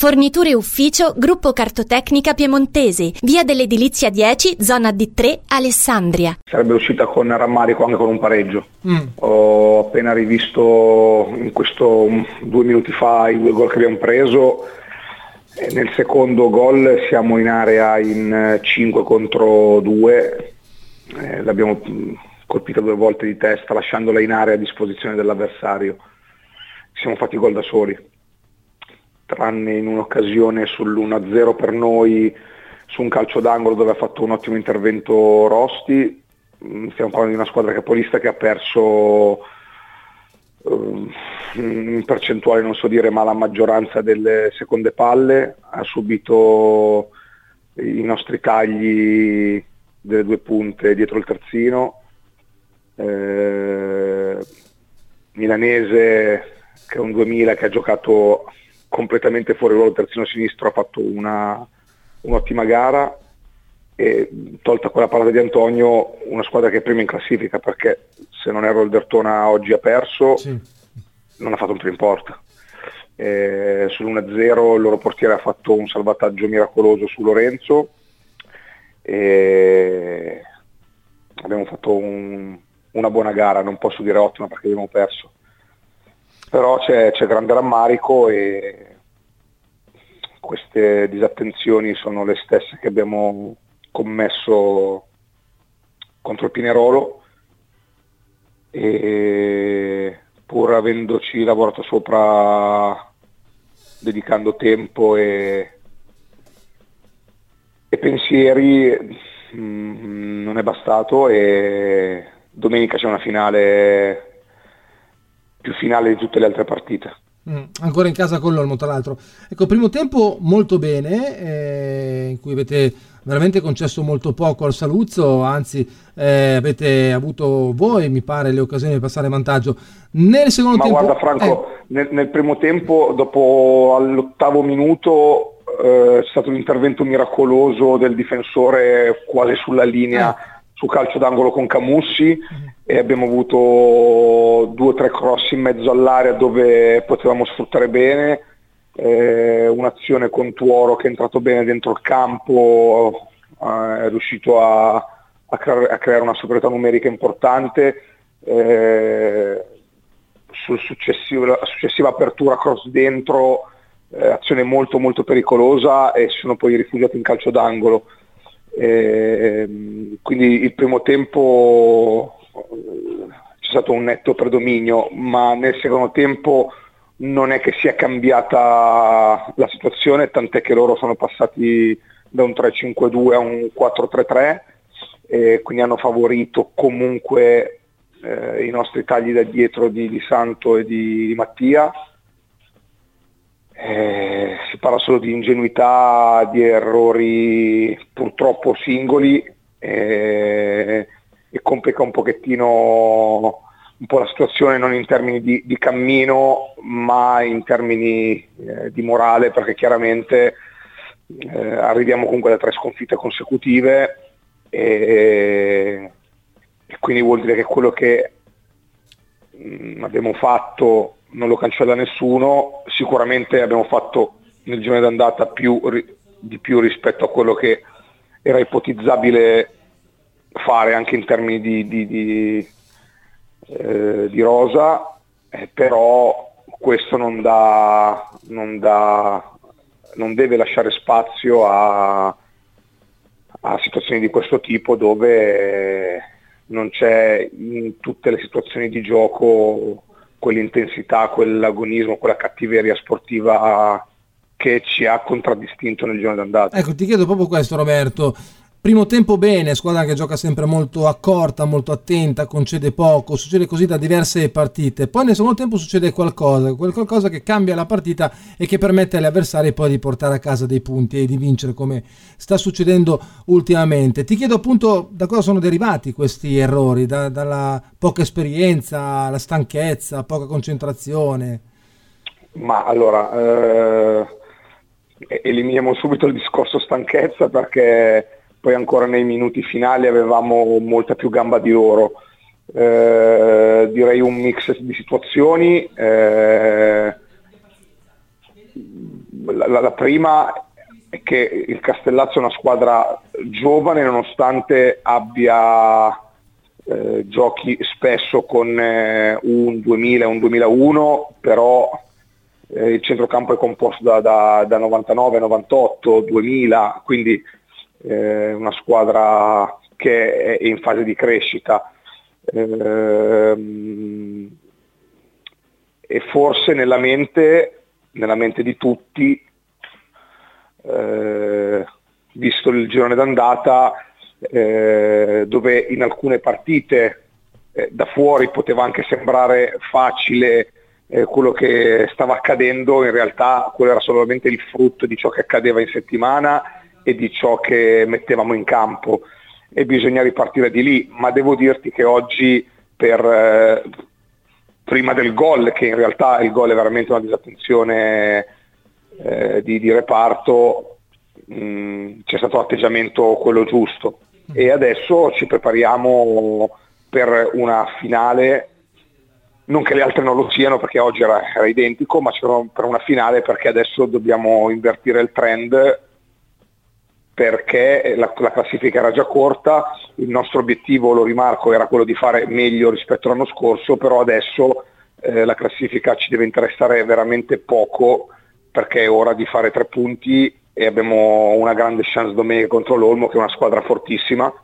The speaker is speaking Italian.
Forniture ufficio Gruppo Cartotecnica Piemontesi, via dell'Edilizia 10, zona D3, Alessandria. Sarebbe uscita con rammarico anche con un pareggio. Ho appena rivisto in questo 2 minuti fa i 2 gol che abbiamo preso. Nel secondo gol siamo in area in 5 contro 2. L'abbiamo colpita 2 volte di testa lasciandola in area a disposizione dell'avversario. Siamo fatti gol da soli, tranne in un'occasione sull'1-0 per noi su un calcio d'angolo dove ha fatto un ottimo intervento Rosti. Stiamo parlando di una squadra capolista che ha perso in percentuale non so dire, ma la maggioranza delle seconde palle, ha subito i nostri tagli delle 2 punte dietro il terzino. Milanese, che è un 2000 che ha giocato completamente fuori ruolo terzino sinistro, ha fatto un'ottima gara, e tolta quella parata di Antonio, una squadra che è prima in classifica, perché se non erro il Dertona oggi ha perso, sì. Non ha fatto un primo porta. Sull'1-0 il loro portiere ha fatto un salvataggio miracoloso su Lorenzo, e abbiamo fatto una buona gara, non posso dire ottima perché abbiamo perso, però c'è grande rammarico, e queste disattenzioni sono le stesse che abbiamo commesso contro il Pinerolo, e pur avendoci lavorato sopra, dedicando tempo e pensieri, non è bastato, e domenica c'è una finale, più finale di tutte le altre partite. Ancora in casa con l'Olmo, tra l'altro. Ecco, primo tempo molto bene, in cui avete veramente concesso molto poco al Saluzzo, anzi avete avuto voi, mi pare, le occasioni di passare in vantaggio. Nel secondo tempo... Ma guarda Franco, nel primo tempo, dopo all'8° minuto, c'è stato un intervento miracoloso del difensore quasi sulla linea, su calcio d'angolo con Camussi, e abbiamo avuto 2 o 3 cross in mezzo all'area dove potevamo sfruttare bene, un'azione con Tuoro che è entrato bene dentro il campo, è riuscito a creare una superiorità numerica importante, sulla successiva apertura cross dentro, azione molto molto pericolosa, e si sono poi rifugiati in calcio d'angolo. Quindi il primo tempo c'è stato un netto predominio, ma nel secondo tempo non è che sia cambiata la situazione, tant'è che loro sono passati da un 3-5-2 a un 4-3-3, e quindi hanno favorito comunque i nostri tagli da dietro di Santo e di Mattia. Si parla solo di ingenuità, di errori purtroppo singoli, e complica un pochettino un po' la situazione, non in termini di cammino, ma in termini di morale, perché chiaramente arriviamo comunque da 3 sconfitte consecutive, e quindi vuol dire che quello che abbiamo fatto non lo cancella nessuno. Sicuramente abbiamo fatto nel girone d'andata di più rispetto a quello che era ipotizzabile fare anche in termini di rosa, però questo non deve lasciare spazio a situazioni di questo tipo, dove non c'è in tutte le situazioni di gioco quell'intensità, quell'agonismo, quella cattiveria sportiva che ci ha contraddistinto nel girone d'andata. Ecco, ti chiedo proprio questo, Roberto. Primo tempo bene, squadra che gioca sempre molto accorta, molto attenta, concede poco, succede così da diverse partite. Poi nel secondo tempo succede qualcosa che cambia la partita e che permette agli avversari poi di portare a casa dei punti e di vincere, come sta succedendo ultimamente. Ti chiedo appunto da cosa sono derivati questi errori, dalla poca esperienza, la stanchezza, poca concentrazione. Ma allora, eliminiamo subito il discorso stanchezza, perché poi ancora nei minuti finali avevamo molta più gamba di loro. Direi un mix di situazioni. la prima è che il Castellazzo è una squadra giovane, nonostante abbia giochi spesso con un 2000 e un 2001, però il centrocampo è composto da 99, 98, 2000, quindi una squadra che è in fase di crescita. E forse nella mente di tutti, visto il girone d'andata, dove in alcune partite da fuori poteva anche sembrare facile quello che stava accadendo, in realtà quello era solamente il frutto di ciò che accadeva in settimana e di ciò che mettevamo in campo, e bisogna ripartire di lì. Ma devo dirti che oggi, prima del gol, che in realtà il gol è veramente una disattenzione di reparto, c'è stato l'atteggiamento quello giusto, e adesso ci prepariamo per una finale, non che le altre non lo siano perché oggi era identico, ma per una finale, perché adesso dobbiamo invertire il trend, perché la classifica era già corta. Il nostro obiettivo, lo rimarco, era quello di fare meglio rispetto all'anno scorso, però adesso la classifica ci deve interessare veramente poco, perché è ora di fare 3 punti e abbiamo una grande chance domenica contro l'Olmo, che è una squadra fortissima,